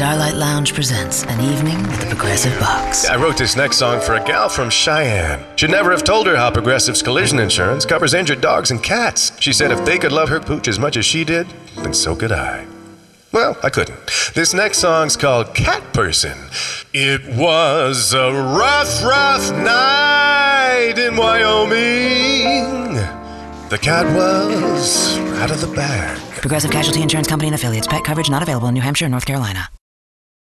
Starlight Lounge presents An Evening with the Progressive Box. I wrote this next song for a gal from Cheyenne. Should never have told her how Progressive's collision insurance covers injured dogs and cats. She said if they could love her pooch as much as she did, then so could I. Well, I couldn't. This next song's called Cat Person. It was a rough, rough night in Wyoming. The cat was out of the bag. Progressive Casualty Insurance Company and affiliates. Pet coverage not available in New Hampshire and North Carolina.